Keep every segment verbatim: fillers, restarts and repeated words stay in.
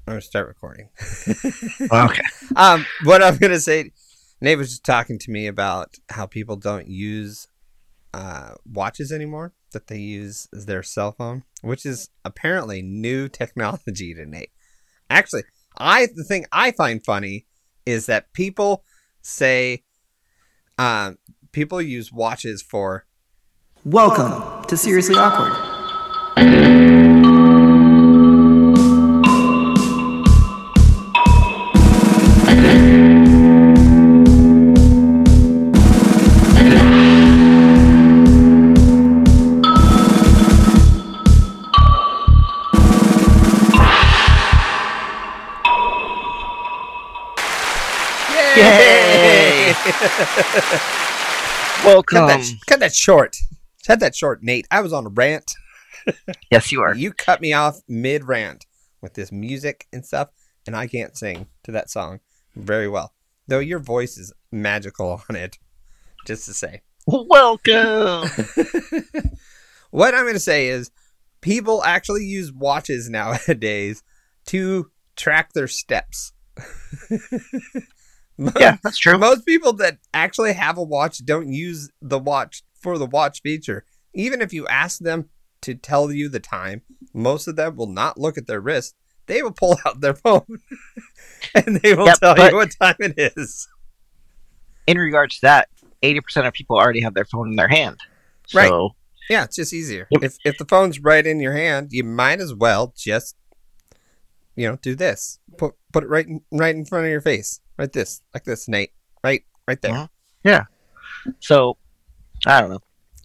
I'm gonna start recording. Okay. Um, what I'm gonna say, Nate was just talking to me about how people don't use uh, watches anymore; that they use their cell phone, which is apparently new technology to Nate. Actually, I the thing I find funny is that people say, um, people use watches for. Welcome to Seriously Awkward. Yay! Cut Welcome. that, cut that short. Cut that short, Nate. I was on a rant. Yes, you are. You cut me off mid rant with this music and stuff, and I can't sing to that song very well. Though your voice is magical on it, just to say. Welcome. What I'm going to say is people actually use watches nowadays to track their steps. Yeah, that's true. Most people that actually have a watch don't use the watch for the watch feature. Even if you ask them to tell you the time, most of them will not look at their wrist. They will pull out their phone and they will Yep, tell but- you what time it is. In regards to that, eighty percent of people already have their phone in their hand. So, Right. Yeah, it's just easier. Yep. If if the phone's right in your hand, you might as well just, you know, do this. Put put it right in, right in front of your face. Right this, like this, Nate. Right, right there. Mhm. Yeah. So, I don't know.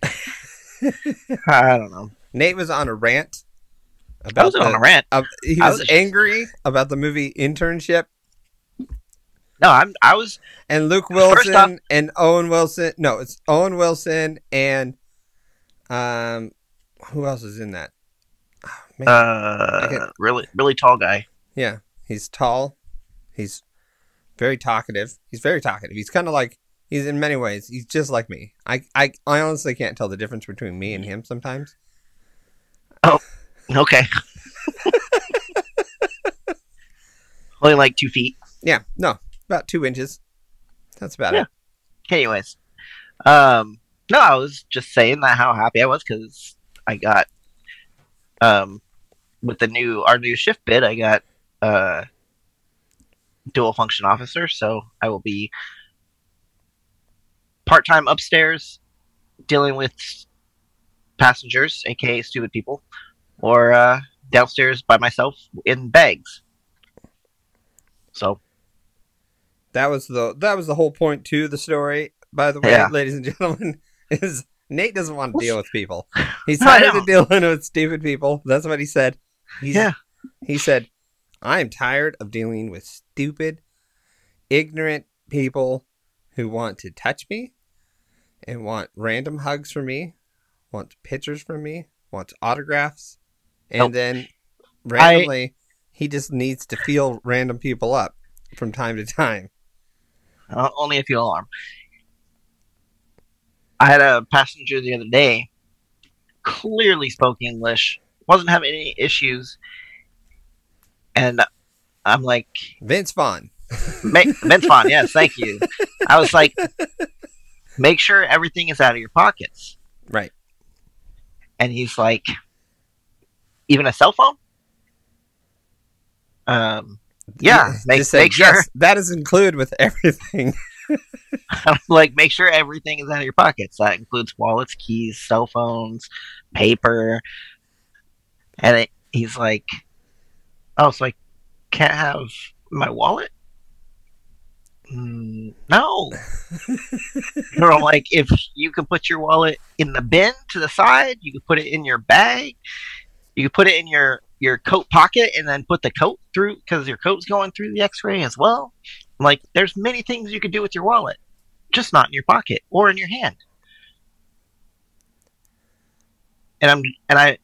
I don't know. Nate was on a rant. About I wasn't the, on a rant. Uh, he I was, was- angry about the movie Internship, No, I'm. I was. and Luke First Wilson off- and Owen Wilson. No, it's Owen Wilson and um, who else is in that? Oh, man. Uh, Okay. really, really tall guy. Yeah, he's tall. He's very talkative. He's very talkative. He's kind of like he's in many ways. He's just like me. I, I, I honestly can't tell the difference between me and him sometimes. Okay. Only like two feet. Yeah, no, about two inches. That's about Yeah. it. Anyways, um, no, I was just saying that how happy I was because I got, um, with the new our new shift bid, I got uh, dual function officer, so I will be part time upstairs dealing with passengers, aka stupid people, or uh, downstairs by myself in bags. So That was the that was the whole point to the story. By the way, Yeah. ladies and gentlemen, is Nate doesn't want to deal with people. He's I tired know. of dealing with stupid people. That's what he said. He's, yeah, He said, "I am tired of dealing with stupid, ignorant people who want to touch me and want random hugs from me, want pictures from me, want autographs, and Nope. then randomly he just needs to feel random people up from time to time." uh, only if you alarm. I had a passenger the other day, clearly spoke English, wasn't having any issues, and I'm like, Vince Vaughn. make, Vince Vaughn, yes, thank you. I was like, make sure everything is out of your pockets. Right. And he's like, even a cell phone? Um, yeah, make, Just say, make sure. yes, that is included with everything. I'm like, make sure everything is out of your pockets. That includes wallets, keys, cell phones, paper. And it, he's like, oh, so I can't have my wallet? Mm, no. No, I'm like, if you could put your wallet in the bin to the side, you could put it in your bag, you could put it in your, your coat pocket and then put the coat through because your coat's going through the x-ray as well. I'm like, there's many things you could do with your wallet, just not in your pocket or in your hand. And I'm and I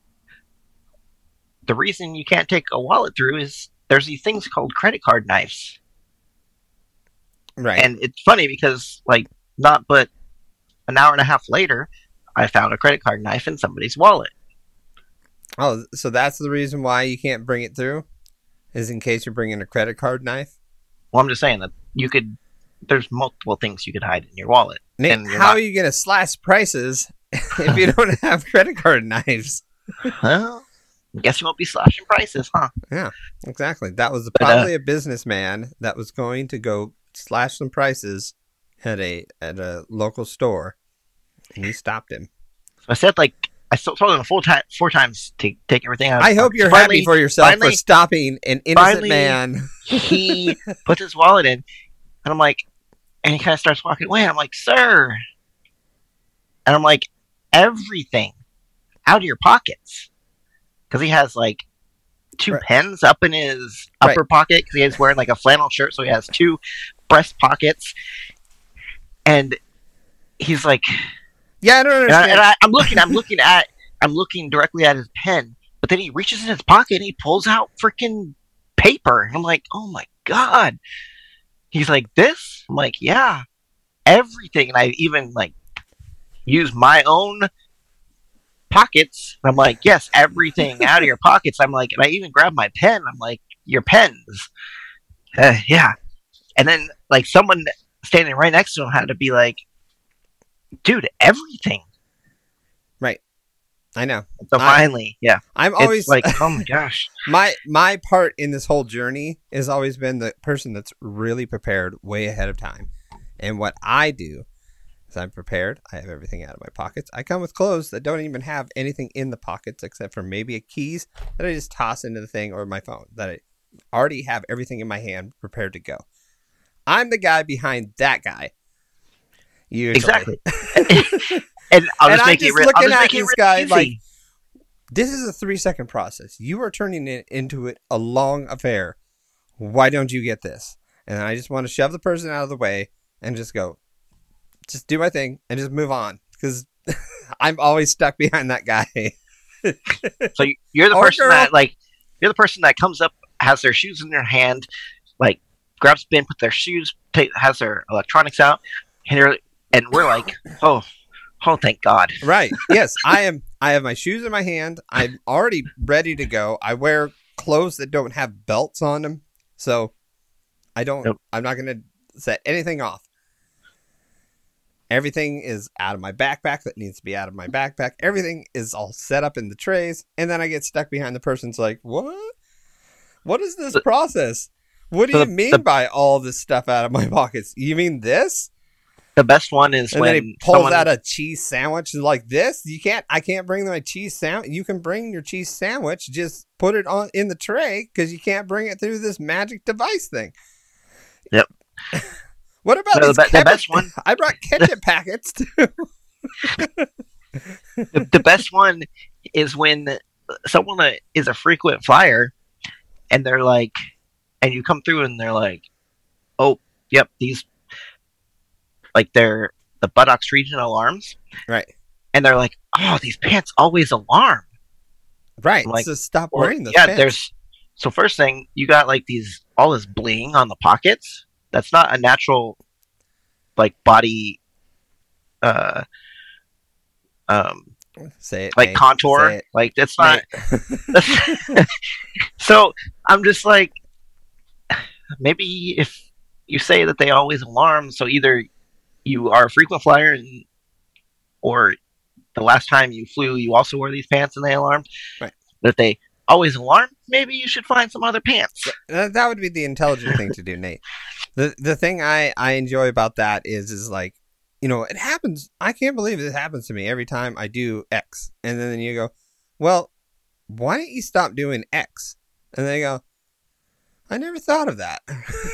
the reason you can't take a wallet through is there's these things called credit card knives. Right. And it's funny because, like, not but an hour and a half later, I found a credit card knife in somebody's wallet. Oh, so that's the reason why you can't bring it through? is in case you're bringing a credit card knife. Well, I'm just saying that you could. There's multiple things you could hide in your wallet. Nate, and you're how not- are you going to slash prices if you don't have credit card knives? Well, I guess you won't be slashing prices, huh? Yeah, exactly. That was But, uh, probably a businessman that was going to go slash some prices at a at a local store, and you stopped him. So I said, like, I told him four, time, four times to take everything out. I hope you're finally, happy for yourself finally- for stopping an innocent finally- man. He puts his wallet in, and I'm like, and he kind of starts walking away. And I'm like, sir. And I'm like, everything out of your pockets. Because he has, like, two Right. pens up in his upper Right. pocket. Because he is wearing, like, a flannel shirt. So he has two breast pockets. And he's like, Yeah, I don't and, I, understand. and I, I'm looking, I'm looking at, I'm looking directly at his pen. But then he reaches in his pocket and he pulls out freaking paper. And I'm like, oh my God. He's like, this? I'm like, yeah. Everything. And I even, like, use my own pockets. And I'm like, yes, everything out of your pockets. I'm like, and I even grabbed my pen. I'm like, your pens. Uh, yeah. And then, like, someone standing right next to him had to be like, dude, everything. I know. So I- finally, yeah. I'm It's always like, oh my gosh. my my part in this whole journey has always been the person that's really prepared way ahead of time. And what I do is I'm prepared. I have everything out of my pockets. I come with clothes that don't even have anything in the pockets except for maybe a keys that I just toss into the thing, or my phone that I already have everything in my hand prepared to go. I'm the guy behind that guy. Usually. Exactly. And I'll And just I'm make it just real. looking I'll just at make it this real guy easy. like, this is a three second process. You are turning it into it a long affair. Why don't you get this? And I just want to shove the person out of the way and just go, just do my thing and just move on. Because I'm always stuck behind that guy. So you- you're the Or person girl. that like you're the person that comes up, has their shoes in their hand, like grabs a bin, put their shoes, take, has their electronics out, and they're, and we're like, oh, oh, thank God. Right. Yes, I am. I have my shoes in my hand. I'm already ready to go. I wear clothes that don't have belts on them. So I don't, Yep. I'm not going to set anything off. Everything is out of my backpack that needs to be out of my backpack. Everything is all set up in the trays. And then I get stuck behind the person's like, what? What is this The- process? What do so you the- mean the- by all this stuff out of my pockets? You mean this? The best one is And when then he pulls someone, out a cheese sandwich like this. You can't. I can't bring my cheese sandwich. You can bring your cheese sandwich. Just put it on in the tray because you can't bring it through this magic device thing. Yep. What about No, these the be- the ketchup- best one- I brought ketchup packets too. the, the best one is when someone uh, is a frequent flyer, and they're like, and you come through and they're like, oh, yep, these, like they're the buttocks region alarms, Right. and they're like, oh, these pants always alarm. Right. Like, so stop Or- wearing those. yeah, pants. there's so first thing you got like these all this bling on the pockets. That's not a natural like body uh um say it like Nate. contour. Say it. Like that's not Nate. so I'm just like maybe if you say that they always alarm, so either you are a frequent flyer and or the last time you flew you also wore these pants and they alarmed. Right. That they always alarm, maybe you should find some other pants. That that would be the intelligent thing to do, Nate. The the thing I, I enjoy about that is is like, you know, it happens. I can't believe it happens to me every time I do X. And then you go, well, why don't you stop doing X? And they go, I never thought of that.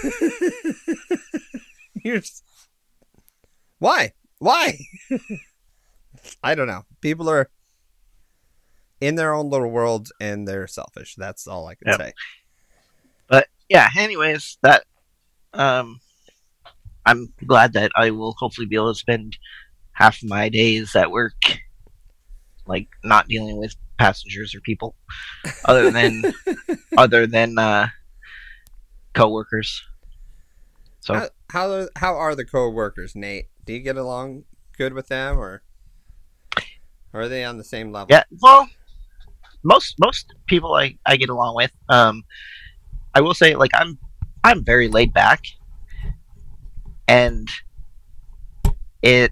You're just, why? Why? I don't know. People are in their own little worlds and they're selfish. That's all I can Yep. say. But yeah, anyways, that um I'm glad that I will hopefully be able to spend half of my days at work like not dealing with passengers or people other than other than uh coworkers. So How how are, how are the co-workers, Nate? Do you get along good with them, or, or are they on the same level? yeah, well most most people I, I get along with. Um I will say, like, I'm I'm very laid back, and it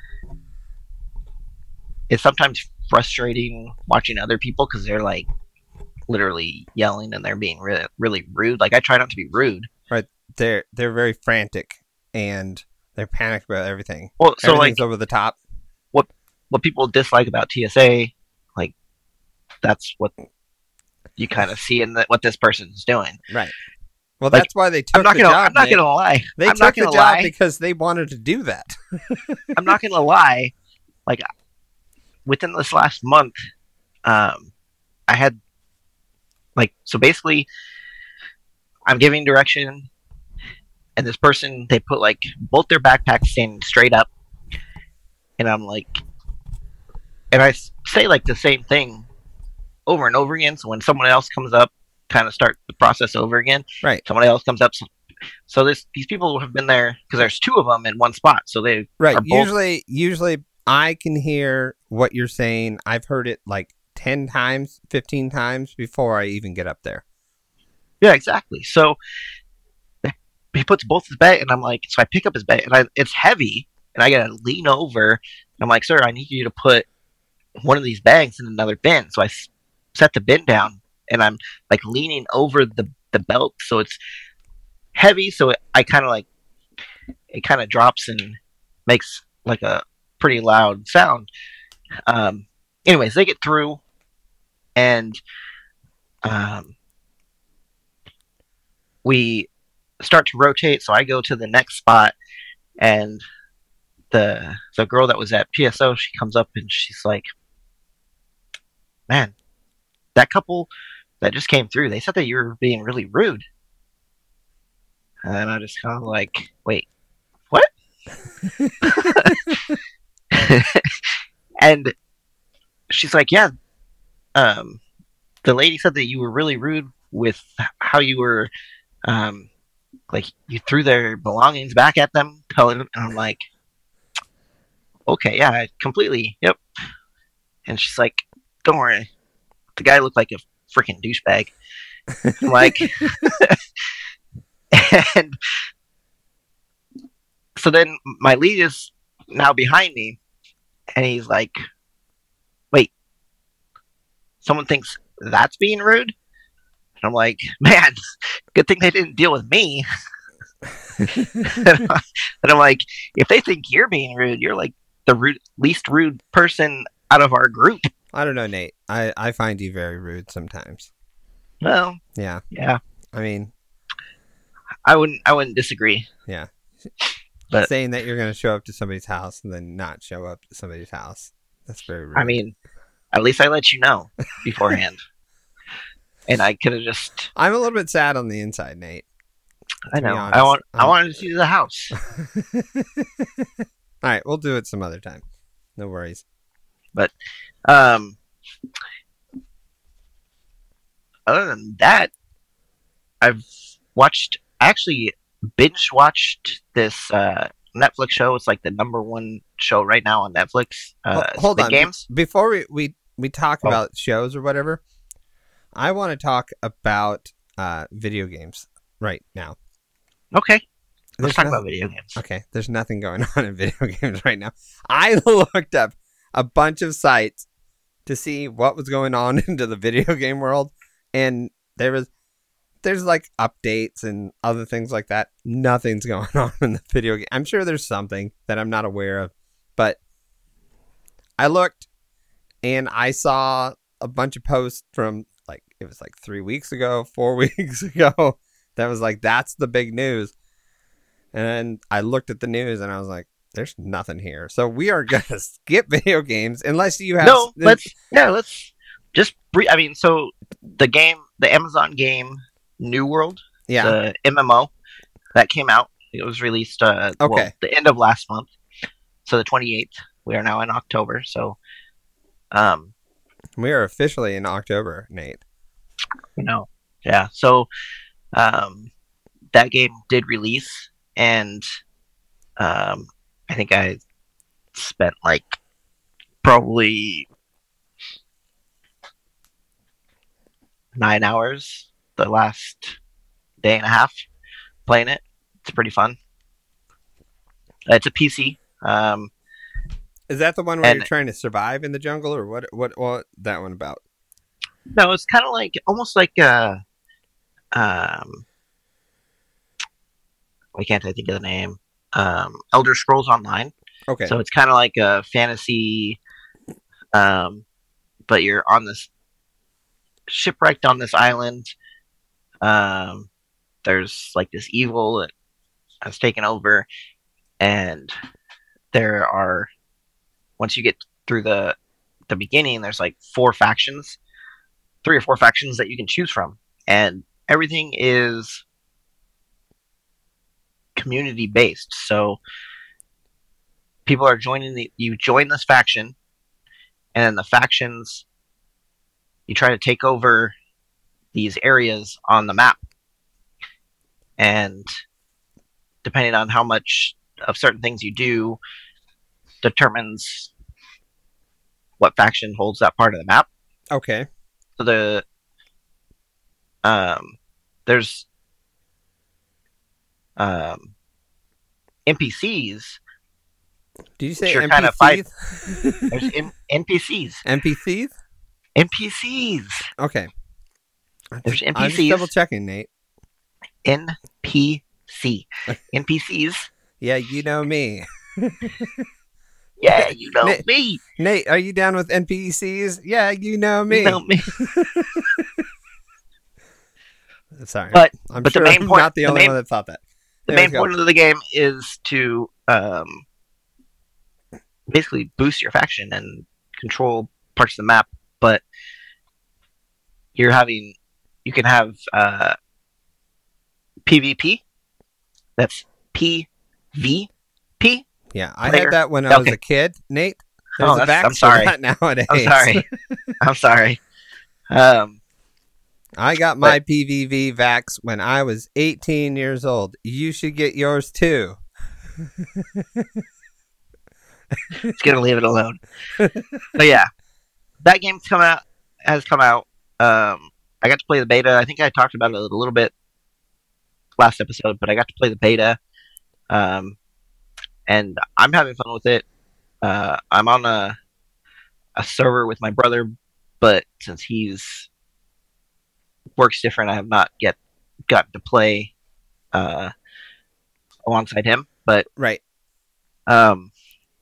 it's sometimes frustrating watching other people because they're like literally yelling and they're being really really rude. Like, I try not to be rude. Right. They're they're very frantic and they're panicked about everything. Well, so Everything's like over the top. what what people dislike about T S A, like that's what you kind of see in the, what this person's doing. Right. Well, Like, that's why they took I'm not the gonna job. I'm not Nate. gonna lie. They I'm took not the gonna job lie. because they wanted to do that. I'm not gonna lie. Like, within this last month, um, I had like so basically, I'm giving direction, and this person they put like both their backpacks standing straight up, and I'm like, and I s- say like the same thing over and over again. So when someone else comes up, kind of start the process over again. Right. Somebody else comes up. So, so this these people have been there because there's two of them in one spot. So they Right. are both Usually, usually I can hear what you're saying. I've heard it like ten times, fifteen times before I even get up there. Yeah, exactly. So he puts both his bag, and I'm like, so I pick up his bag, and I, it's heavy, and I gotta lean over. And I'm like, sir, I need you to put one of these bags in another bin. So I s- set the bin down, and I'm like leaning over the the belt, so it's heavy. So it, I kind of like it kind of drops and makes like a pretty loud sound. Um, anyways, they get through, and um, we start to rotate. So I go to the next spot, and the the girl that was at P S O, she comes up and she's like, "Man, that couple that just came through, they said that you were being really rude." And I just kind of like, "Wait, what?" And she's like, "Yeah, um, the lady said that you were really rude with how you were, um, like you threw their belongings back at them." Telling them, and I'm like, "Okay, yeah, I completely, yep." And she's like, "Don't worry, the guy looked like a freaking douchebag." I'm like, and so then my lead is now behind me, and he's like, "Wait, someone thinks that's being rude?" And I'm like, "Man, good thing they didn't deal with me." And I'm like, "If they think you're being rude, you're like the rude, least rude person out of our group." I don't know, Nate. I, I find you very rude sometimes. Well, Yeah. yeah, I mean, I wouldn't, I wouldn't disagree. yeah. But- saying that you're going to show up to somebody's house and then not show up to somebody's house. That's very rude. I mean, at least I let you know beforehand, and I could have just. I'm a little bit sad on the inside, Nate. I to be know. I honest. want. I Um, wanted to see the house. All right, we'll do it some other time. No worries. Um. Other than that, I've watched. I actually binge watched this uh, Netflix show. It's like the number one show right now on Netflix. Uh, Ho- Hold Squid on. Games. Before we, we, we talk Oh. about shows or whatever, I want to talk about uh, video games right now. Okay. There's Let's talk nothing- about video games. Okay, there's nothing going on in video games right now. I looked up a bunch of sites to see what was going on into the video game world, and there was there's like updates and other things like that. Nothing's going on in the video game. I'm sure there's something that I'm not aware of, but I looked and I saw a bunch of posts from like it was like three weeks ago, four weeks ago. That was like that's the big news. And then I looked at the news and I was like, there's nothing here. So we are going to skip video games unless you have. No, let's yeah, let's just. Bre- I mean, so the game, the Amazon game, New World, Yeah. the M M O that came out. It was released. Uh, well, Okay. the end of last month, so the twenty-eighth. We are now in October, so um, We are officially in October, Nate. you know, yeah. So um, that game did release, and um, I think I spent like probably nine hours the last day and a half playing it. It's pretty fun. It's a P C. Um, Is that the one where and- you're trying to survive in the jungle, or what? What? What? That one about? no, it's kind of like almost like uh, um, why can't I think of the name? Um, Elder Scrolls Online. Okay. So it's kind of like a fantasy, um, but you're on this shipwrecked on this island. Um, there's like this evil that has taken over, and there are once you get through the the beginning, there's like four factions, three or four factions that you can choose from, and everything is community based. So people are joining the you join this faction, and then the factions you try to take over these areas on the map, and depending on how much of certain things you do determines what faction holds that part of the map. Okay. So the um there's um N P Cs. Did you say You're kinda N P Cs? There's N- NPCs. N P Cs? N P Cs. Okay. There's I'm just N P Cs. double checking, Nate. N P C. N P Cs. Yeah, you know me. Yeah, you know Nate- me. Nate, are you down with N P Cs? Yeah, you know me. You know me. Sorry. But I'm but the sure main I'm point- not the the only main- one that thought that. the There main we go. point of the game is to um, basically boost your faction and control parts of the map, but you're having you can have uh, PvP. That's P V P. Yeah, I player- had that when I was Okay. a kid, Nate. There's Oh, a that's- vax I'm for sorry. that nowadays. I'm sorry. I'm sorry. Um, I got my P V V vax when I was eighteen years old. You should get yours too. just gonna leave it alone. But yeah, that game's come out has come out. Um, I got to play the beta. I think I talked about it a little bit last episode, but I got to play the beta, um, and I'm having fun with it. Uh, I'm on a a server with my brother, but since he's works different, I have not yet gotten to play uh, alongside him. But Right. um,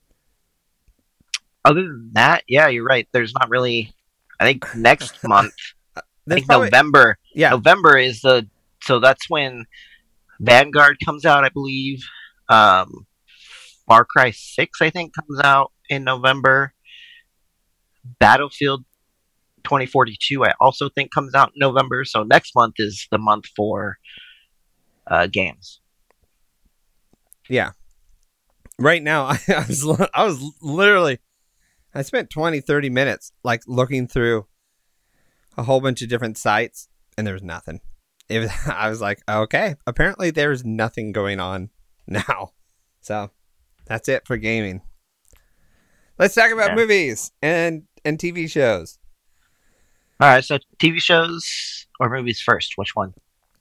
other than that, yeah, you're right. There's not really. I think next month, I There's think probably- November. Yeah. November is the so that's when Vanguard comes out, I believe. Um, Far Cry Six, I think, comes out in November. Battlefield twenty forty-two, I also think, comes out in November. So next month is the month for uh, games. Yeah. Right now, I, I was li- I was literally I spent twenty, thirty minutes like looking through a whole bunch of different sites, and there was nothing. It was, I was like, okay, apparently there's nothing going on now. So that's it for gaming. Let's talk about Yeah. movies and and T V shows. All right, so T V shows or movies first? Which one?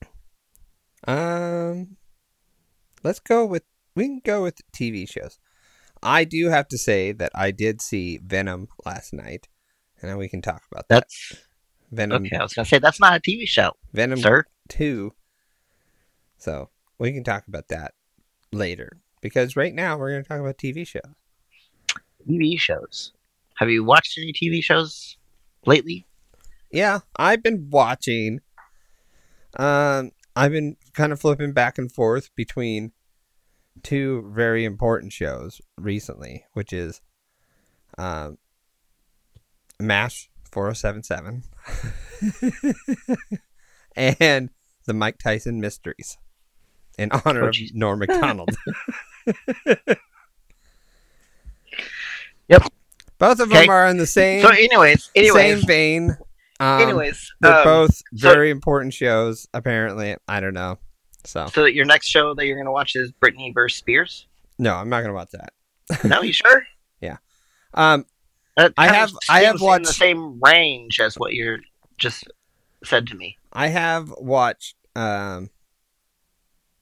Um, let's go with we can go with T V shows. I do have to say that I did see Venom last night, and then we can talk about that. That's Venom, okay. I was gonna say that's not a T V show, Venom sir. two. So we can talk about that later because right now we're going to talk about T V shows. T V shows. Have you watched any T V shows lately? Yeah, I've been watching. Um, I've been kind of flipping back and forth between two very important shows recently, which is um, MASH four oh seven seven and the Mike Tyson Mysteries in honor Oh, of geez. Norm Macdonald. Yep. Both of Okay. them are in the same, So, anyways, anyways, same vein. Um, anyways, They're um, both so- very important shows, apparently. I don't know. So, So your next show that you're gonna watch is Britney versus Spears? no, I'm not going to watch that. No, you sure? Um, That I kinda have- I have seems in watched- the same range as what you're just said to me. I have watched um,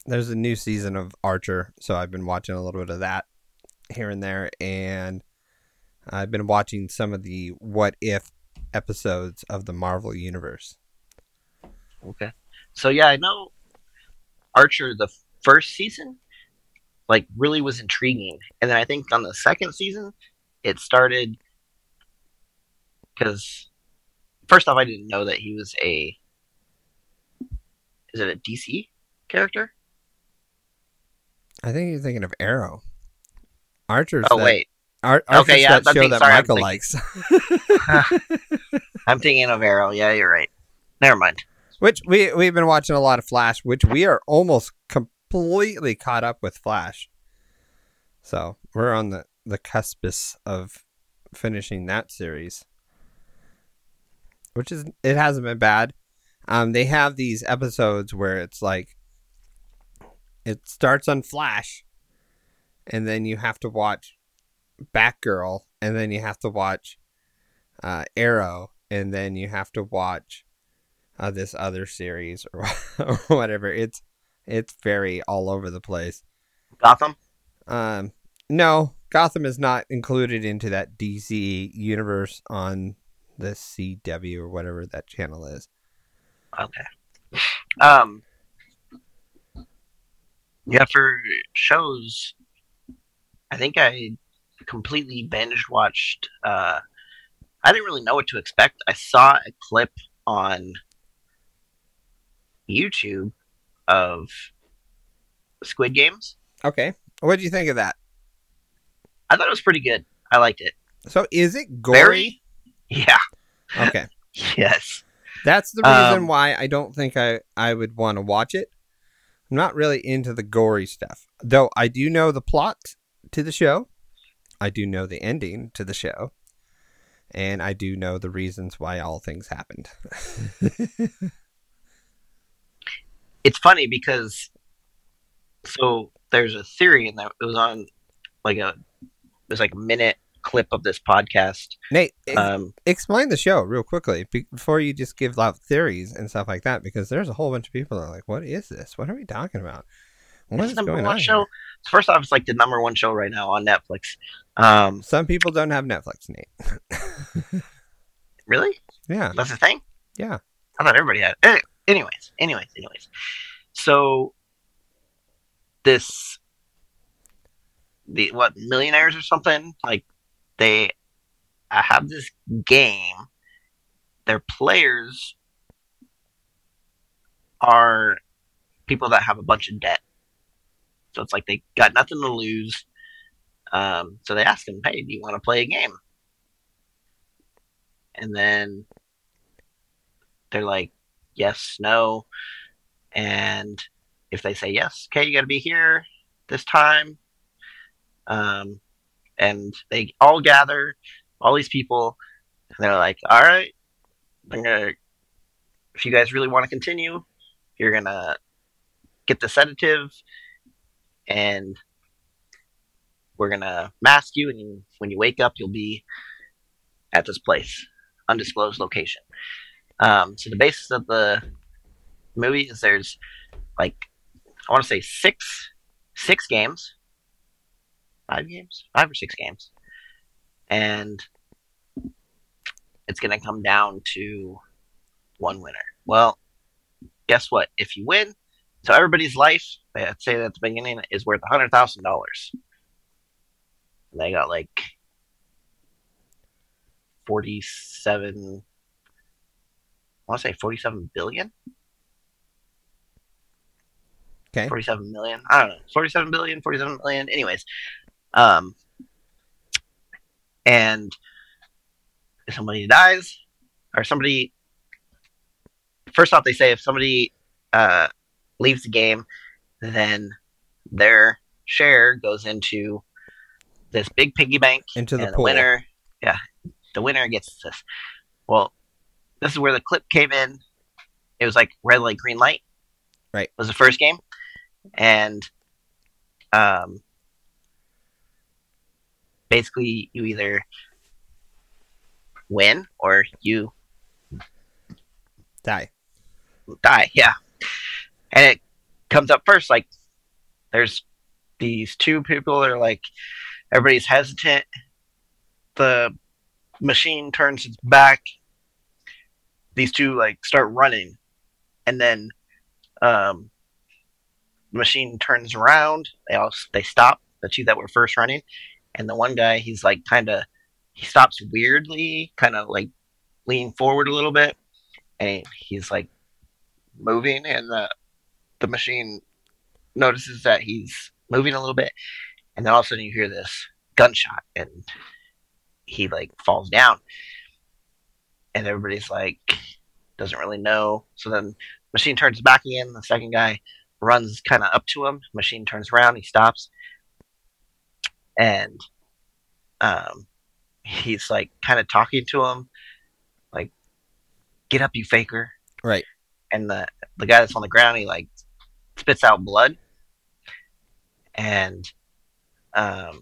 there's a new season of Archer, so I've been watching a little bit of that here and there, and I've been watching some of the What If episodes of the Marvel Universe. Okay. So yeah, I know Archer, the first season, like, really was intriguing. And then I think on the second season, it started because, first off, I didn't know that he was a, is it a D C character? I think you're thinking of Arrow. Archer's Oh, that, wait. Ar- Archer's Okay, yeah, that I'm show thinking- that sorry, I'm Michael thinking- likes. I'm thinking of Arrow. Yeah, you're right. Never mind. Which we, we've been watching a lot of Flash, which we are almost completely caught up with Flash. So we're on the, the cuspis of finishing that series. Which is, it hasn't been bad. Um, they have these episodes where it's like, it starts on Flash, and then you have to watch Batgirl, and then you have to watch uh, Arrow, and then you have to watch uh, this other series or, or whatever. It's it's very all over the place. Gotham? Um, no, Gotham is not included into that D C universe on the C W or whatever that channel is. Okay. Um. Yeah, for shows, I think I completely binge watched. Uh, I didn't really know what to expect. I saw a clip on YouTube of Squid Games. Okay. What do you think of that? I thought it was pretty good. I liked it. So is it gory? Very? Yeah. Okay. Yes. That's the reason Um, why I don't think I, I would want to watch it. I'm not really into the gory stuff. Though I do know the plot to the show. I do know the ending to the show. And I do know the reasons why all things happened. It's funny because so there's a theory, and that it was on like a it was like a minute clip of this podcast. Nate, ex- Um, explain the show real quickly be- before you just give out theories and stuff like that, because there's a whole bunch of people that are like, what is this? What are we talking about? What it's is the number going one on show. here? First off, it's like the number one show right now on Netflix. Um, Some people don't have Netflix, Nate. really? Yeah. That's the thing? Yeah. I thought everybody had it. Anyways, anyways, anyways. So this the what millionaires or something, like they uh, have this game. Their players are people that have a bunch of debt. So it's like they got nothing to lose. Um, so they ask them, hey, do you want to play a game? And then they're like, yes, no. And if they say yes, okay, you got to be here this time. Um, and they all gather, all these people, and they're like, all right, I'm gonna, if you guys really want to continue, you're going to get the sedative, and we're going to mask you, and you, when you wake up, you'll be at this place, undisclosed location. Um, so the basis of the movie is there's like, I want to say six, six games, five games, five or six games, and it's going to come down to one winner. Well, guess what? If you win, so everybody's life, I'd say at the beginning, is worth one hundred thousand dollars. And they got like forty-seven, I want to say forty-seven billion? Okay. forty-seven million? I don't know. forty-seven billion, forty-seven million. Anyways. Um, and if somebody dies, or somebody, first off, they say if somebody uh, leaves the game, then their share goes into this big piggy bank. Into the and pool. The winner, yeah, the winner gets this. Well, this is where the clip came in. It was like red light, green light. Right. Was the first game, and um, basically you either win or you Die. die. Yeah, and it comes up first like there's these two people that are like, everybody's hesitant. The machine turns its back. These two like start running, and then um, the machine turns around. They all they stop. The two that were first running, and the one guy, he's like kind of he stops weirdly, kind of like leaning forward a little bit, and he's like moving, and the the machine notices that he's moving a little bit, and then all of a sudden you hear this gunshot, and he like falls down, and everybody's like doesn't really know. So then machine turns back again. The second guy runs kind of up to him. Machine turns around. He stops, and um, he's like kind of talking to him, like, "Get up, you faker!" Right. And the the guy that's on the ground, he like spits out blood, and um,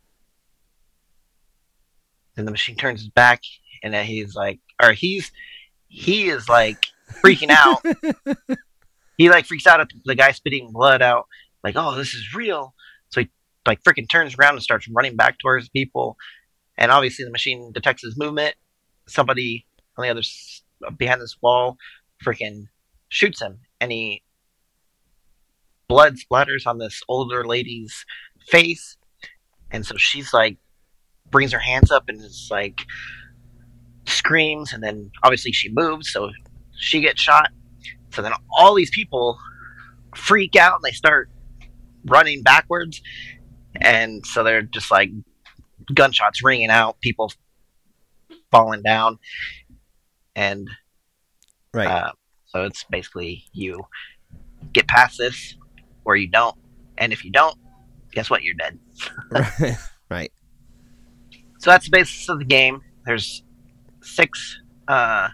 then the machine turns his back, and then he's like, or he's he is like freaking out. He like freaks out at the guy spitting blood out, like, "Oh, this is real!" So he like freaking turns around and starts running back towards people, and obviously the machine detects his movement. Somebody on the other s- behind this wall freaking shoots him, and he blood splatters on this older lady's face, and so she's like brings her hands up and is like screams, and then obviously she moves, so she gets shot. So then all these people freak out and they start running backwards, and so they're just like gunshots ringing out, people falling down, and Right. uh, so it's basically you get past this or you don't, and if you don't, guess what, you're dead. Right. Right. So that's the basis of the game. There's six uh,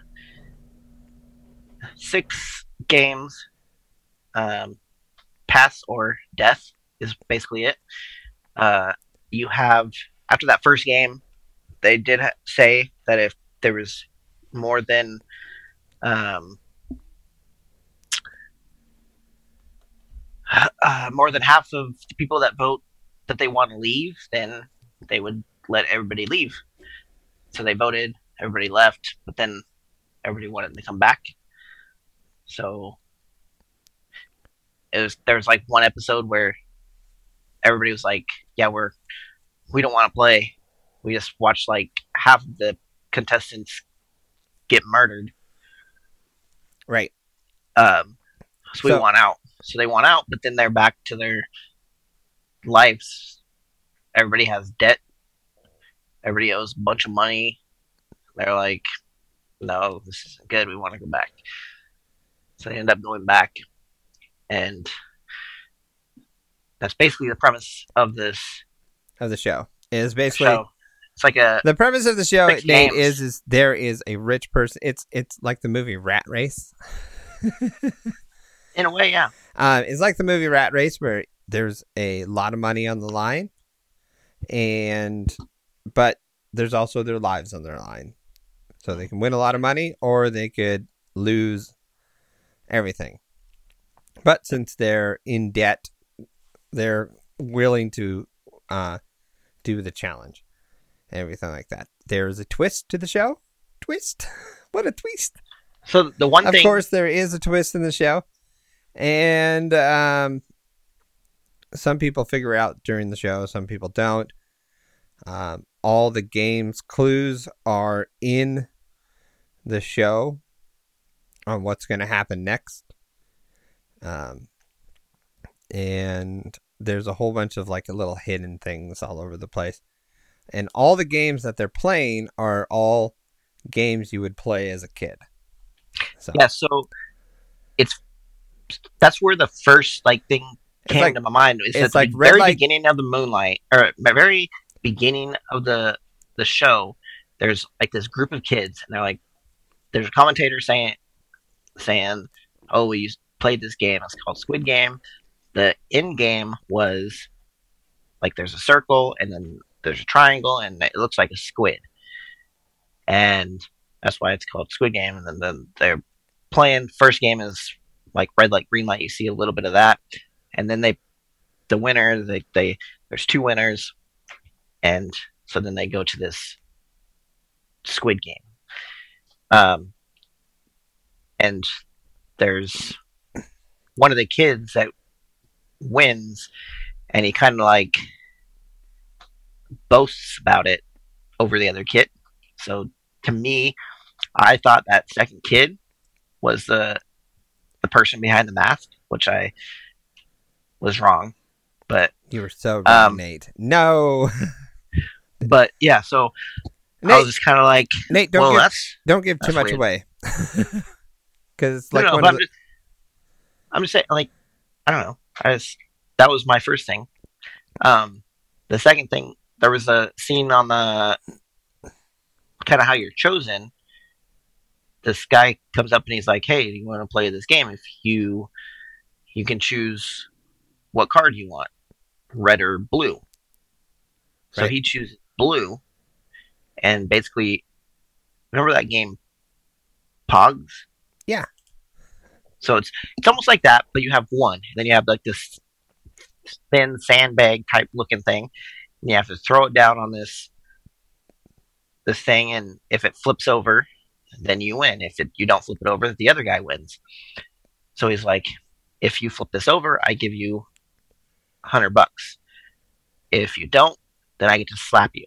six games. Um, pass or death is basically it. Uh, you have, after that first game, they did ha- say that if there was more than um, uh, more than half of the people that vote that they want to leave, then they would let everybody leave. So they voted, everybody left, but then everybody wanted to come back. So it was there was like one episode where everybody was like, "Yeah, we're we don't want to play. We just watched like half of the contestants get murdered. Right. Um, so we So- want out. So they want out, but then they're back to their lives. Everybody has debt. Everybody owes a bunch of money. They're like, no, this isn't good. We want to go back. So they end up going back. And that's basically the premise of this Of the show is basically show. It's like a the premise of the show. Six Nate, games. is is there is a rich person. It's it's like the movie Rat Race. in a way, yeah. Uh, it's like the movie Rat Race, where there's a lot of money on the line, and but there's also their lives on their line. So they can win a lot of money, or they could lose everything. But since they're in debt, they're willing to uh, do the challenge and everything like that. There's a twist to the show. Twist? What a twist! So the one Of thing, course, there is a twist in the show, and um, some people figure out during the show, some people don't. Um, all the game's clues are in the show on what's going to happen next. Um, and there's a whole bunch of like little hidden things all over the place. And all the games that they're playing are all games you would play as a kid. So yeah. So it's that's where the first like thing It's came like- to my mind. It's, it's at the like Red very Light- beginning of the Moonlight, or the very beginning of the the show. There's like this group of kids, and they're like, there's a commentator saying, saying, "Oh, we used, played this game. It's called Squid Game. The end game was like there's a circle, and then there's a triangle, and it looks like a squid, and that's why it's called Squid Game. And then, then they're playing. First game is like red light, green light. You see a little bit of that, and then they the winner, they, they there's two winners, and so then they go to this Squid Game. Um, and there's one of the kids that wins, and he kind of like boasts about it over the other kid. So to me, I thought that second kid was the the person behind the mask, which I was wrong. But You were so wrong, Um, Nate. No, but yeah, so I Nate. was just kind of like, Nate, don't well, give that's don't give too that's much weird. away. Because no, like no, one but of I'm the, just I'm just saying, like, I don't know. I just that was my first thing. Um, the second thing, there was a scene on the kind of how you're chosen. This guy comes up and he's like, "Hey, do you want to play this game? If you you can choose what card you want, red or blue." So Right. he chooses blue, and basically, remember that game, Pogs? Yeah. So it's it's almost like that, but you have one, and then you have like this thin sandbag type looking thing, and you have to throw it down on this this thing, and if it flips over, then you win. If it, you don't flip it over, the other guy wins. So he's like, if you flip this over, I give you a hundred bucks. If you don't, then I get to slap you.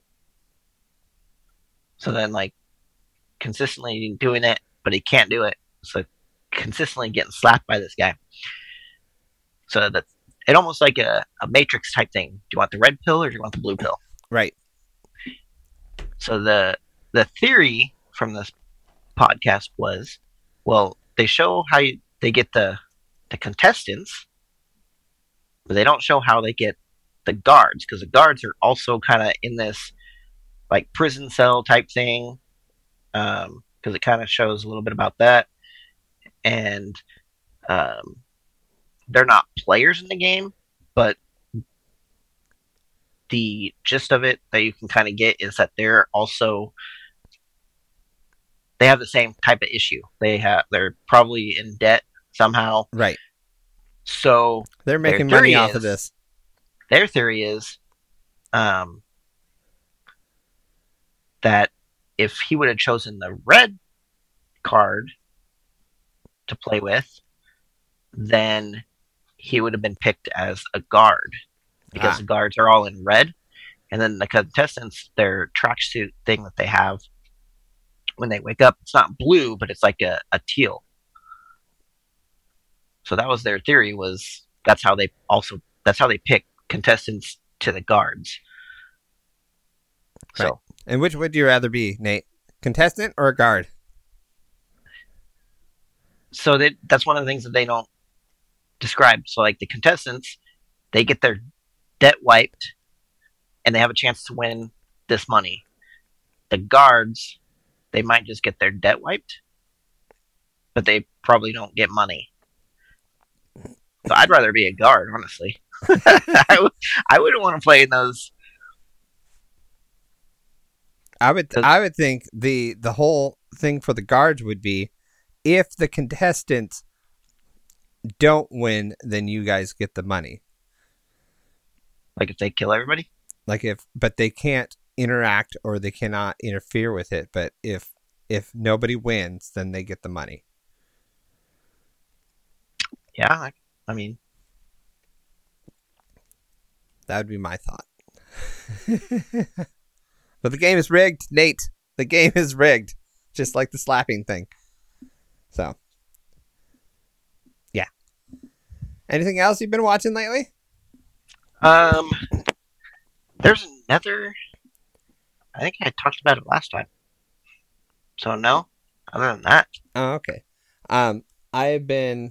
So then, like, consistently doing it, but he can't do it. So consistently getting slapped by this guy. So that's it, almost like a, a Matrix type thing. Do you want the red pill or do you want the blue pill? right. So the the theory from this podcast was, well, they show how you, they get the the contestants, but they don't show how they get the guards, because the guards are also kind of in this like prison cell type thing, because um, it kind of shows a little bit about that, and um, they're not players in the game, but the gist of it that you can kind of get is that they're also they have the same type of issue. They have they're probably in debt somehow. Right. So They're their making money theory off of is- this. their theory is um, that if he would have chosen the red card to play with, then he would have been picked as a guard, because Ah. the guards are all in red, and then the contestants, their tracksuit thing that they have when they wake up, it's not blue, but it's like a, a teal. So that was their theory, was that's how they also that's how they pick contestants to the guards. So Right. And which would you rather be, Nate? Contestant or a guard? so they, that's one of the things that they don't describe. So like the contestants, they get their debt wiped, and they have a chance to win this money. The guards, they might just get their debt wiped, but they probably don't get money. So I'd rather be a guard, honestly. I, w- I wouldn't want to play in those. I would Does- I would think the the whole thing for the guards would be, if the contestants don't win, then you guys get the money. Like if they kill everybody. Like if but they can't interact or they cannot interfere with it, but if if nobody wins, then they get the money. Yeah, I, I mean, That would be my thought. But the game is rigged, Nate. The game is rigged. Just like the slapping thing. So, yeah. Anything else you've been watching lately? um, there's another. I think I talked about it last time. So no, other than that, Oh, okay. Um, I've been.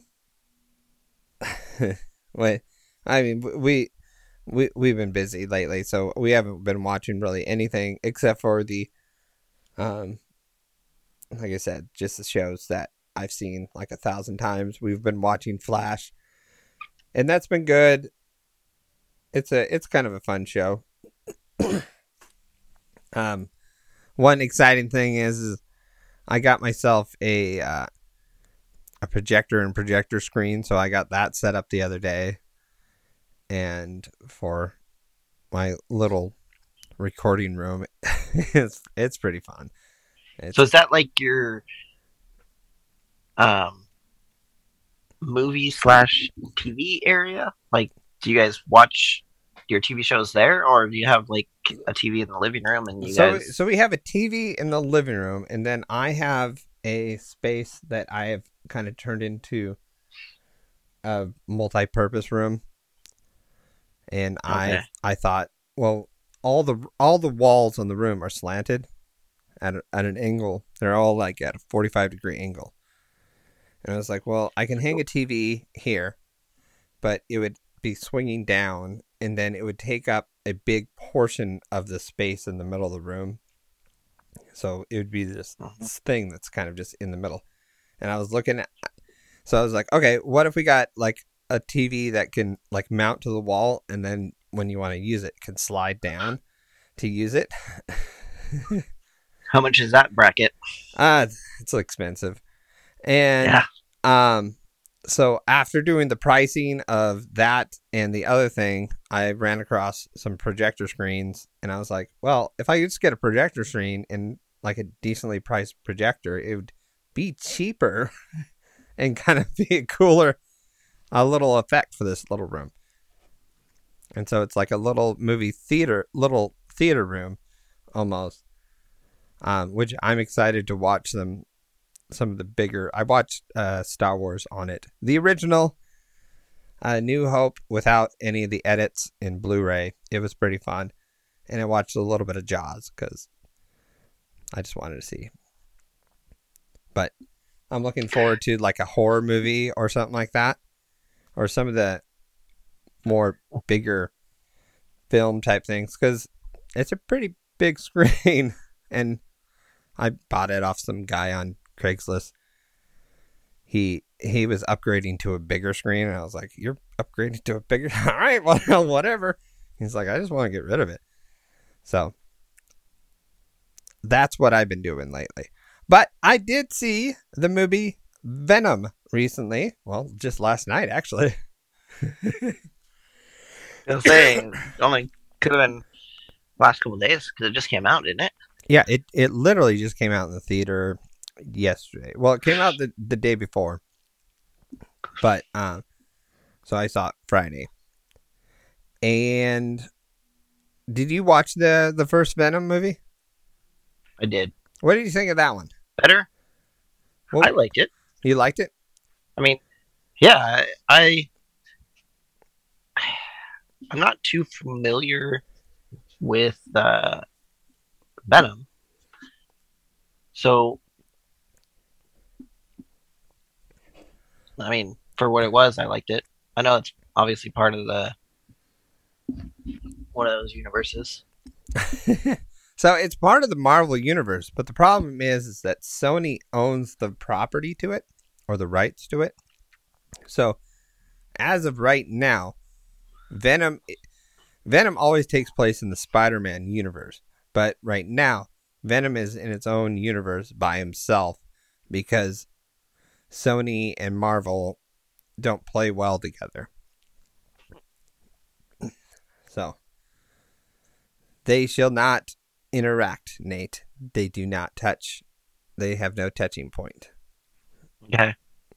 Wait, I mean, we we we've been busy lately, so we haven't been watching really anything except for the, um, like I said, just the shows that I've seen like a thousand times. We've been watching Flash, and that's been good. It's a it's kind of a fun show. um, one exciting thing is, is I got myself a uh, a projector and projector screen, so I got that set up the other day, and for my little recording room, it's it's pretty fun. It's, So is that like your um movie slash T V area? Like, do you guys watch your T V shows there, or do you have like a T V in the living room and you so guys? so we have a T V in the living room, and then I have a space that I have kind of turned into a multi-purpose room. And Okay. I I thought, well, all the all the walls on the room are slanted at a, at an angle. They're all like at a forty-five degree angle. And I was like, well, I can hang a T V here, but it would be swinging down, and then it would take up a big portion of the space in the middle of the room. So it would be this, Mhm. this thing that's kind of just in the middle. And I was looking at, so I was like, okay, what if we got like a T V that can like mount to the wall, and then when you want to use it, it can slide down to use it. How much is that bracket? uh it's expensive. And Yeah. um so after doing the pricing of that and the other thing, I ran across some projector screens, and I was like, well, if I could just get a projector screen and like a decently priced projector, it would be cheaper and kind of be a cooler, a little effect for this little room. And so it's like a little movie theater, little theater room almost, um, which I'm excited to watch them. Some of the bigger, I watched uh, Star Wars on it, the original, uh, New Hope, without any of the edits in Blu-ray. It was pretty fun, and I watched a little bit of Jaws because I just wanted to see. But I'm looking forward to like a horror movie or something like that, or some of the more bigger film type things, because it's a pretty big screen, and I bought it off some guy on Craigslist. He he was upgrading to a bigger screen, and I was like, "You're upgrading to a bigger? All right, well, whatever." He's like, "I just want to get rid of it." So that's what I've been doing lately. But I did see the movie Venom recently. Well, just last night, actually. I was saying it only could have been last couple of days because it just came out, didn't it? Yeah, it, it literally just came out in the theater yesterday. Well, it came out the, the day before. But, um, so I saw it Friday. And did you watch the, the first Venom movie? I did. What did you think of that one? Better. Well, I liked it. You liked it? I mean, yeah, I, I I'm not too familiar with uh, Venom, so I mean, for what it was, I liked it. I know it's obviously part of the one of those universes. So it's part of the Marvel universe, but the problem is, is that Sony owns the property to it, or the rights to it. So as of right now, Venom Venom always takes place in the Spider-Man universe, but right now Venom is in its own universe by himself because Sony and Marvel don't play well together. So they shall not interact, Nate. They do not touch. They have no touching point. Okay.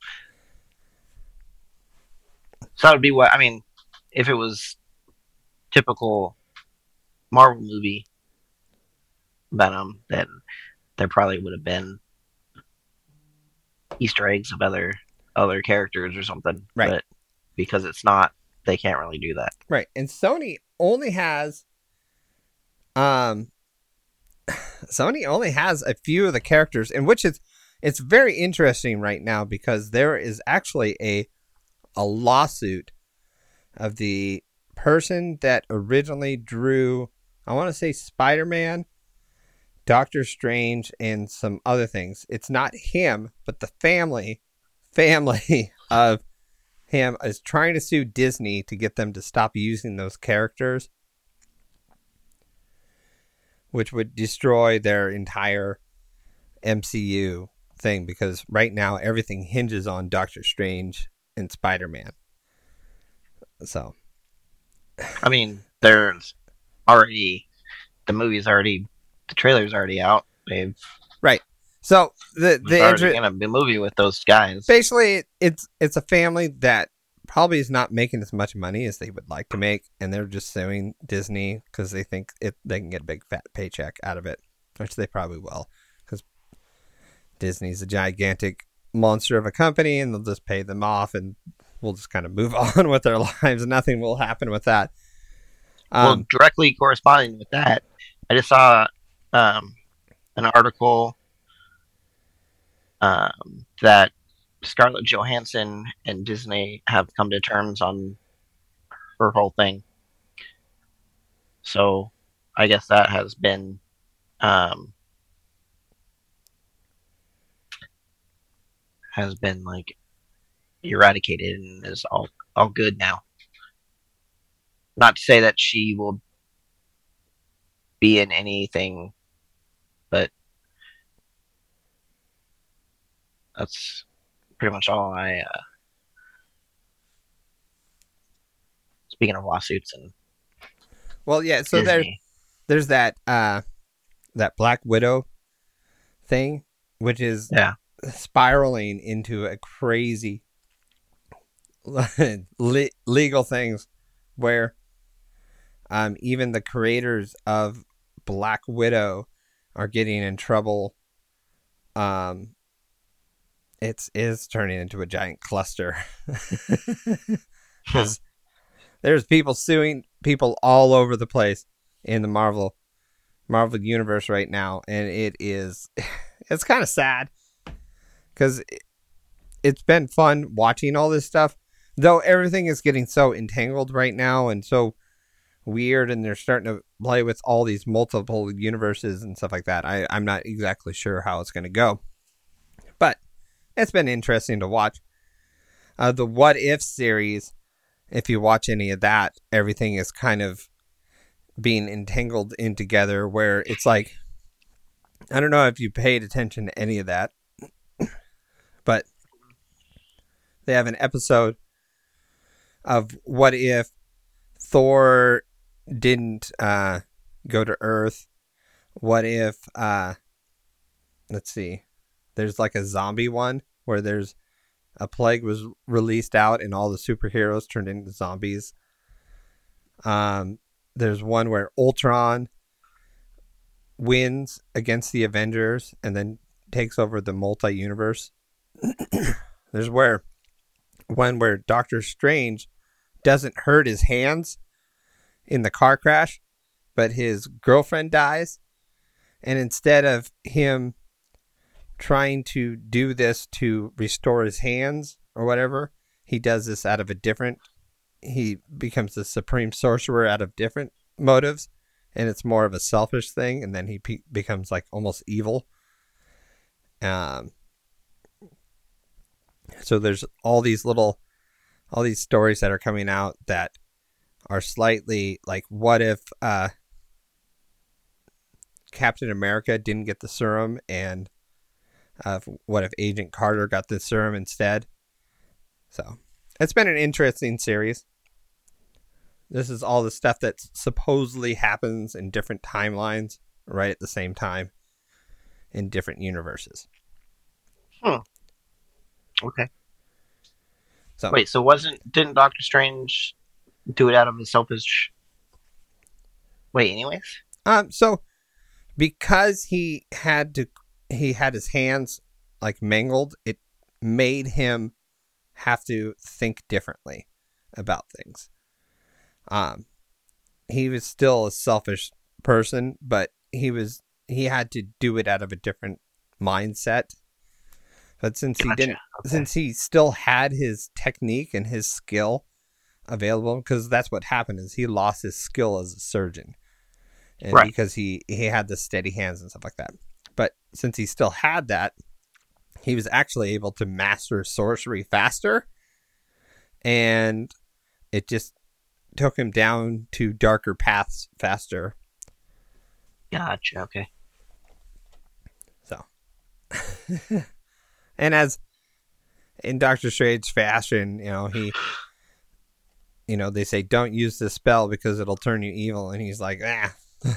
So that would be what I mean. If it was typical Marvel movie Venom, then there probably would have been Easter eggs of other other characters or something. Right. But because it's not, they can't really do that. Right. And Sony only has um Sony only has a few of the characters, in which it's it's very interesting right now because there is actually a a lawsuit of the person that originally drew, I want to say, Spider-Man, Doctor Strange, and some other things. It's not him, but the family family of him is trying to sue Disney to get them to stop using those characters, which would destroy their entire M C U thing, because right now everything hinges on Doctor Strange and Spider-Man. So I mean, there's already the movie's already the trailer's already out. They've Right. So the there's the already inter- gonna be a movie with those guys. basically it's it's a family that probably is not making as much money as they would like to make, and they're just suing Disney because they think it they can get a big fat paycheck out of it, which they probably will, because Disney's a gigantic monster of a company, and they'll just pay them off, and we'll just kind of move on with our lives. Nothing will happen with that. Um, well, directly corresponding with that, I just saw um, an article um, that Scarlett Johansson and Disney have come to terms on her whole thing. So I guess that has been um, has been like eradicated and is all all good now. Not to say that she will be in anything, but that's pretty much all I. Uh, speaking of lawsuits and well, yeah. So there, Disney, there's that uh, that Black Widow thing, which is yeah, spiraling into a crazy le- legal things where um, even the creators of Black Widow are getting in trouble. Um, it's is turning into a giant cluster because there's people suing people all over the place in the Marvel Marvel universe right now, and it is it's kind of sad because it, it's been fun watching all this stuff, though everything is getting so entangled right now and so weird, and they're starting to play with all these multiple universes and stuff like that. I, I'm not exactly sure how it's going to go, but it's been interesting to watch. Uh, the What If series, if you watch any of that, everything is kind of being entangled in together where it's like, I don't know if you paid attention to any of that, but they have an episode of what if Thor didn't uh, go to Earth? What if, uh, let's see, there's like a zombie one where there's a plague was released out and all the superheroes turned into zombies. Um, there's one where Ultron wins against the Avengers and then takes over the multi-universe. There's where one where Doctor Strange doesn't hurt his hands in the car crash, but his girlfriend dies, and instead of him trying to do this to restore his hands or whatever, he does this out of a different, he becomes the supreme sorcerer out of different motives, and it's more of a selfish thing, and then he pe- becomes like almost evil. Um, so there's all these little, all these stories that are coming out that are slightly like, what if uh, Captain America didn't get the serum, and uh, what if Agent Carter got the serum instead? So it's been an interesting series. This is all the stuff that supposedly happens in different timelines right at the same time in different universes. Hmm. Okay. So Wait, so wasn't didn't Doctor Strange do it out of a selfish way, anyways? um, so because he had to, he had his hands like mangled, it made him have to think differently about things. Um, he was still a selfish person, but he was he had to do it out of a different mindset. But since Gotcha. he didn't, Okay. since he still had his technique and his skill available, because that's what happened is he lost his skill as a surgeon, and Right. because he he had the steady hands and stuff like that. But since he still had that, he was actually able to master sorcery faster, and it just took him down to darker paths faster. Gotcha. Okay. So, and as in Doctor Strange fashion, you know, he you know, they say, don't use this spell because it'll turn you evil. And he's like, ah,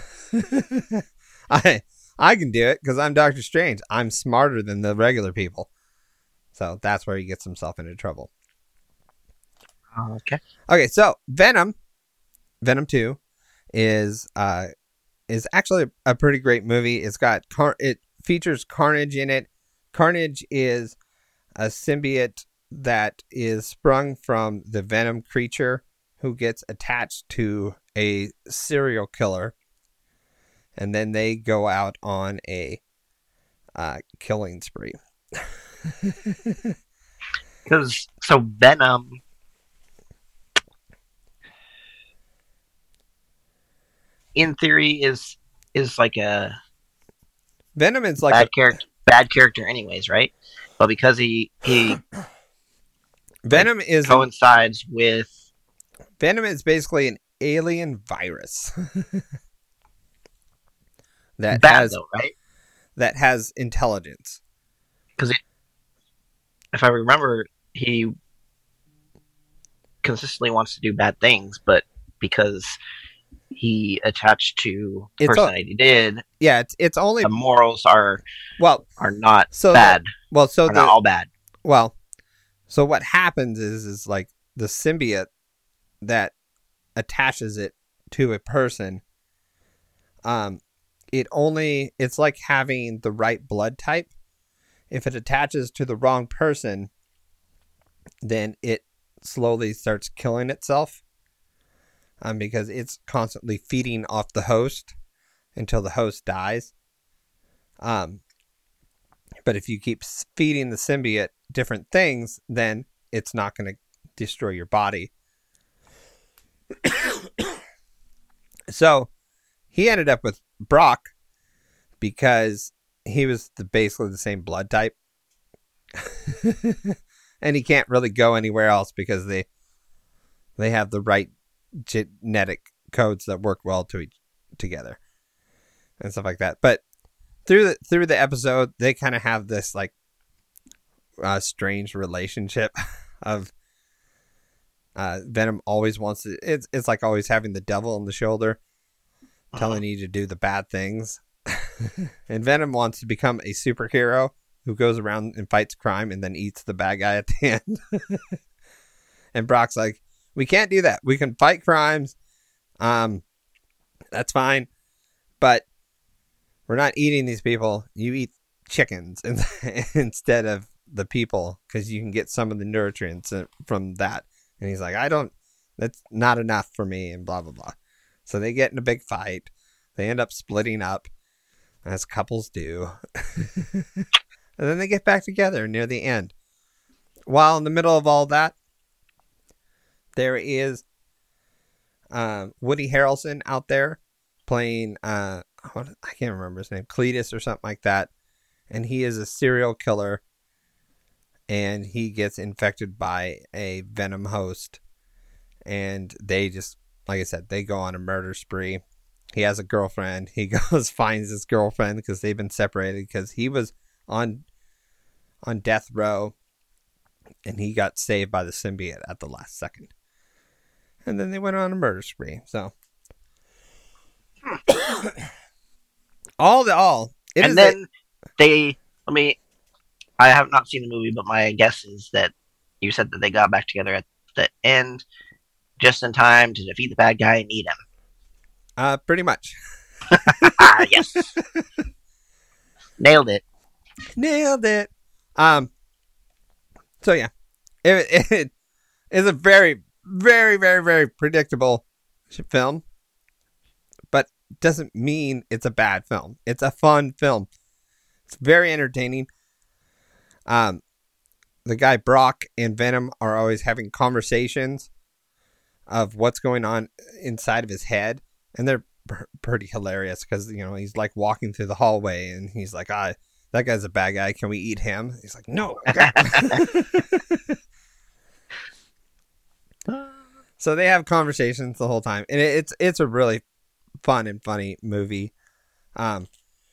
I, I can do it because I'm Doctor Strange. I'm smarter than the regular people. So that's where he gets himself into trouble. Okay. Okay, so Venom, Venom two, is uh is actually a pretty great movie. It's got car- it features Carnage in it. Carnage is a symbiote that is sprung from the Venom creature who gets attached to a serial killer, and then they go out on a uh, killing spree. Because so Venom, in theory, is is like a Venom is like bad a, character, bad character, anyways, right? But because he he Venom is coincides with Venom is basically an alien virus that bad, has though, right? that has intelligence. Because if I remember, he consistently wants to do bad things, but because he attached to the It's person all- that he did, Yeah, it's it's only the morals are well, are not so bad. The, well, so are the, not all bad. well, so what happens is is like the symbiote that attaches it to a person. Um, it only it's like having the right blood type. If it attaches to the wrong person, then it slowly starts killing itself. Um, because it's constantly feeding off the host until the host dies. Um, but if you keep feeding the symbiote different things, then it's not going to destroy your body. So he ended up with Brock because he was the, basically the same blood type. And he can't really go anywhere else because they they have the right genetic codes that work well to each together and stuff like that. But through the through the episode, they kind of have this like uh, strange relationship of uh, Venom always wants to. It's it's like always having the devil on the shoulder, telling you to do the bad things, and Venom wants to become a superhero who goes around and fights crime and then eats the bad guy at the end. And Brock's like, we can't do that. We can fight crimes. Um, that's fine. But we're not eating these people. You eat chickens instead of the people because you can get some of the nutrients from that. And he's like, I don't, that's not enough for me and blah, blah, blah. So they get in a big fight. They end up splitting up as couples do. And then they get back together near the end. While in the middle of all that, there is uh, Woody Harrelson out there playing, uh, I can't remember his name, Cletus or something like that. And he is a serial killer. And he gets infected by a Venom host. And they just, like I said, they go on a murder spree. He has a girlfriend. He goes, finds his girlfriend because they've been separated because he was on on death row. And he got saved by the symbiote at the last second. And then they went on a murder spree. So, all the all, it and is then a- they. Let me. I have not seen the movie, but my guess is that you said that they got back together at the end, just in time to defeat the bad guy and eat him. uh, pretty much. Ah, yes, nailed it. Nailed it. Um. So yeah, it it is a very, very, very, very predictable film, but doesn't mean it's a bad film. It's a fun film. It's very entertaining. Um, the guy Brock and Venom are always having conversations of what's going on inside of his head, and they're pr- pretty hilarious because you know he's like walking through the hallway and he's like, "Ah, that guy's a bad guy. Can we eat him?" He's like, "No." So they have conversations the whole time, and it, it's it's a really fun and funny movie. Um,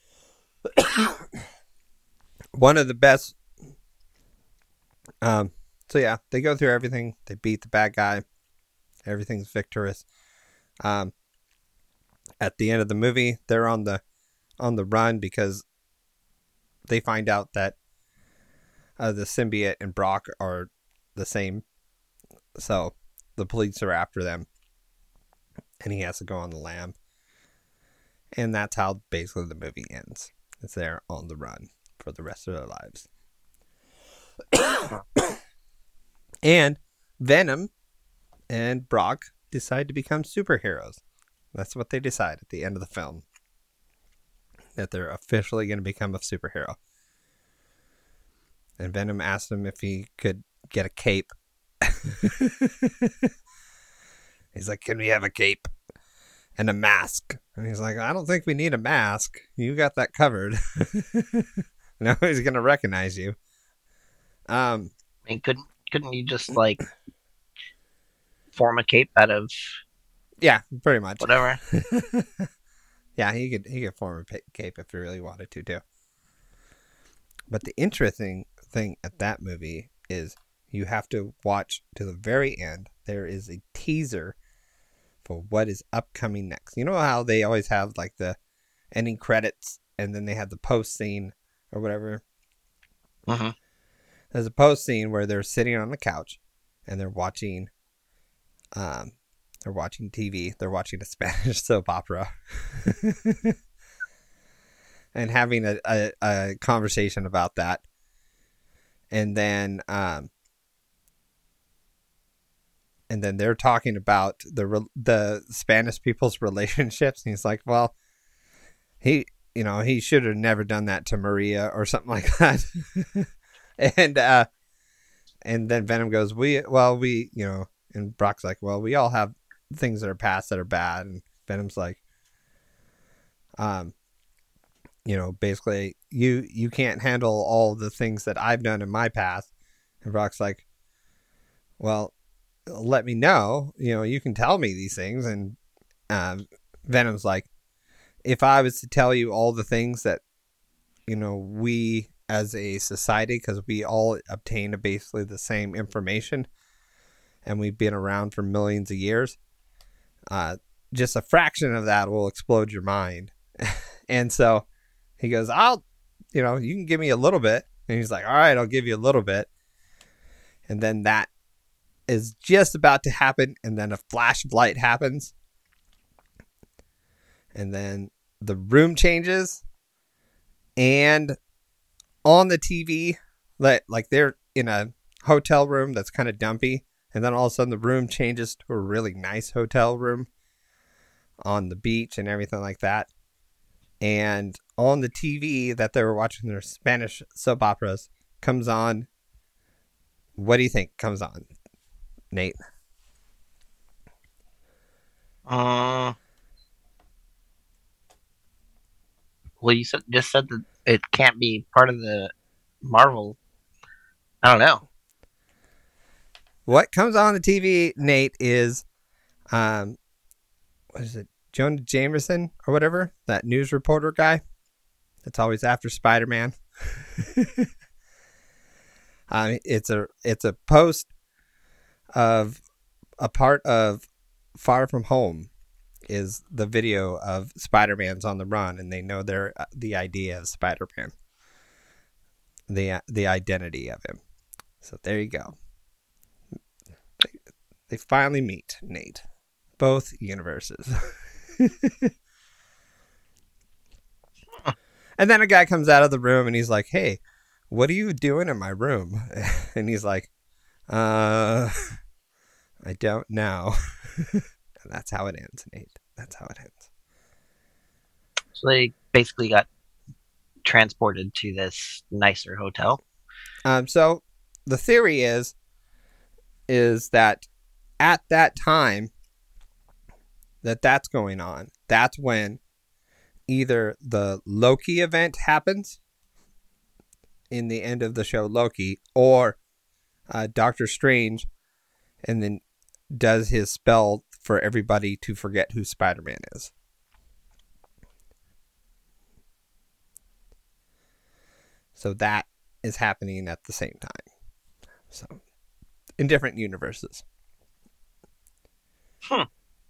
one of the best. Um, so yeah, they go through everything. They beat the bad guy. Everything's victorious. Um, at the end of the movie, they're on the on the run because they find out that uh, the symbiote and Brock are the same. So the police are after them, and he has to go on the lam. And that's how basically the movie ends. It's they're on the run for the rest of their lives. And Venom and Brock decide to become superheroes. That's what they decide at the end of the film. That they're officially going to become a superhero. And Venom asked him if he could get a cape. He's like, can we have a cape and a mask? And he's like, I don't think we need a mask. You got that covered. Nobody's going to recognize you. Um, I mean, couldn't couldn't you just like form a cape out of yeah, pretty much. whatever? Yeah, he could he could form a cape if he really wanted to too. But the interesting thing at that movie is you have to watch to the very end. There is a teaser for what is upcoming next. You know how they always have like the ending credits and then they have the post scene or whatever? Mm-hmm. There's a post scene where they're sitting on the couch and they're watching um they're watching T V. They're watching a Spanish soap opera. And having a, a, a conversation about that. And then um and then they're talking about the the Spanish people's relationships. And he's like, well, he, you know, he should have never done that to Maria or something like that. and uh, and then Venom goes, we, well, we, you know, and Brock's like, well, we all have things that are past that are bad. And Venom's like, um, you know, basically, you you can't handle all the things that I've done in my past. And Brock's like, well, let me know. You know, you can tell me these things. And um, Venom's like, if I was to tell you all the things that, you know, we as a society, because we all obtain basically the same information, and we've been around for millions of years, uh, just a fraction of that will explode your mind. And so he goes, I'll, you know, you can give me a little bit. And he's like, all right, I'll give you a little bit. And then that is just about to happen. And then a flash of light happens. And then the room changes. And on the T V, like, like they're in a hotel room that's kind of dumpy. And then all of a sudden the room changes to a really nice hotel room on the beach and everything like that. And on the T V that they were watching their Spanish soap operas comes on. What do you think comes on, Nate? Uh, well, you said, just said that it can't be part of the Marvel. I don't know. What comes on the T V, Nate, is, um, what is it? Jonah Jameson or whatever, that news reporter guy that's always after Spider-Man. um, it's a it's a post of a part of Far From Home is the video of Spider-Man's on the run, and they know they're the idea of Spider-Man, the the identity of him. So there you go. They, they finally meet, Nate. Both universes. And then a guy comes out of the room and he's like, hey, what are you doing in my room? And he's like, uh, I don't know. And that's how it ends, Nate. That's how it ends. So they basically got transported to this nicer hotel. Um, so the theory is, is that at that time that that's going on, that's when either the Loki event happens in the end of the show Loki, or uh, Doctor Strange and then does his spell for everybody to forget who Spider-Man is. So that is happening at the same time. So in different universes. Hmm.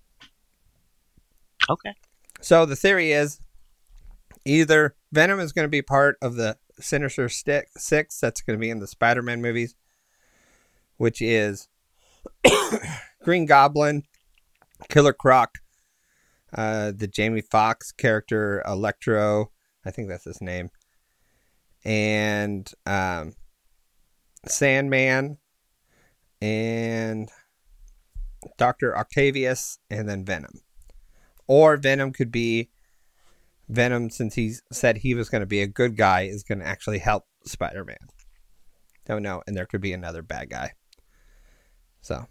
Okay. So the theory is either Venom is going to be part of the Sinister Stick Six that's going to be in the Spider-Man movies, which is Green Goblin, Killer Croc, uh, the Jamie Foxx character Electro, I think that's his name, and um, Sandman, and Doctor Octavius, and then Venom. Or Venom could be Venom, since he said he was going to be a good guy, is going to actually help Spider-Man. Don't know. And there could be another bad guy. So,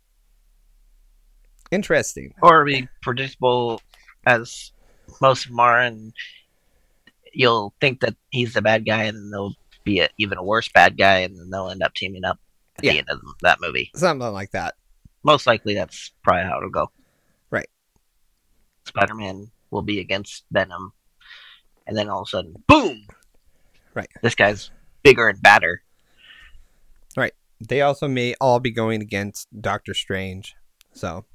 interesting. Or be predictable as most of them are, and you'll think that he's the bad guy, and then there'll be an even a worse bad guy, and then they'll end up teaming up at Yeah. the end of that movie. Something like that. Most likely, that's probably how it'll go. Right. Spider-Man will be against Venom, and then all of a sudden, boom! Right. This guy's bigger and badder. Right. They also may all be going against Doctor Strange. So,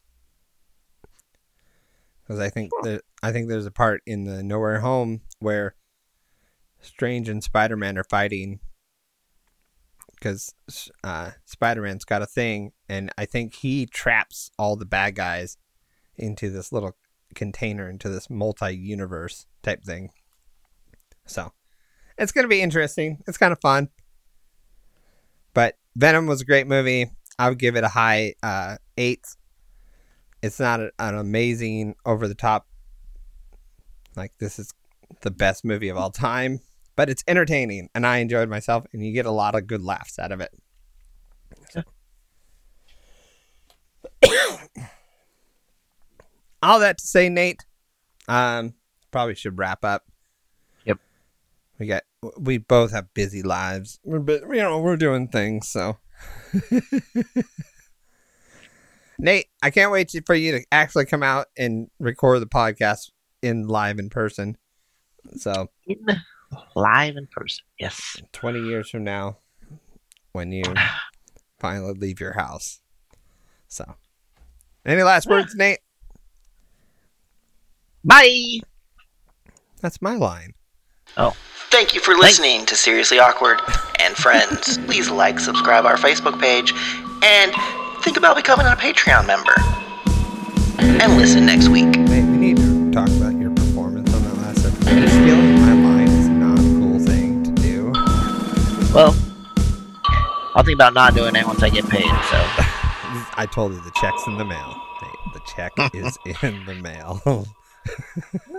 because I think there, I think there's a part in the Nowhere Home where Strange and Spider-Man are fighting because uh, Spider-Man's got a thing, and I think he traps all the bad guys into this little container, into this multi-universe type thing. So, it's going to be interesting. It's kind of fun. But Venom was a great movie. I would give it a high uh, eight. It's not a, an amazing, over-the-top, like this is the best movie of all time, but it's entertaining, and I enjoyed myself, and you get a lot of good laughs out of it. So. All that to say, Nate, um, probably should wrap up. Yep. We got, we both have busy lives. We're, you know, we're doing things, so. Nate, I can't wait for you to actually come out and record the podcast in live in person. So, In live in person, yes. twenty years from now, when you finally leave your house. So, any last words, Nate? Bye! That's my line. Oh. Thank you for listening to Seriously Awkward. And friends, please like, subscribe our Facebook page, and think about becoming a Patreon member. And listen next week. Nate, we need to talk about your performance on that last episode. Stealing my line is not a cool thing to do. Well, I'll think about not doing it once I get paid, so. I told you the check's in the mail. Nate, the check is in the mail.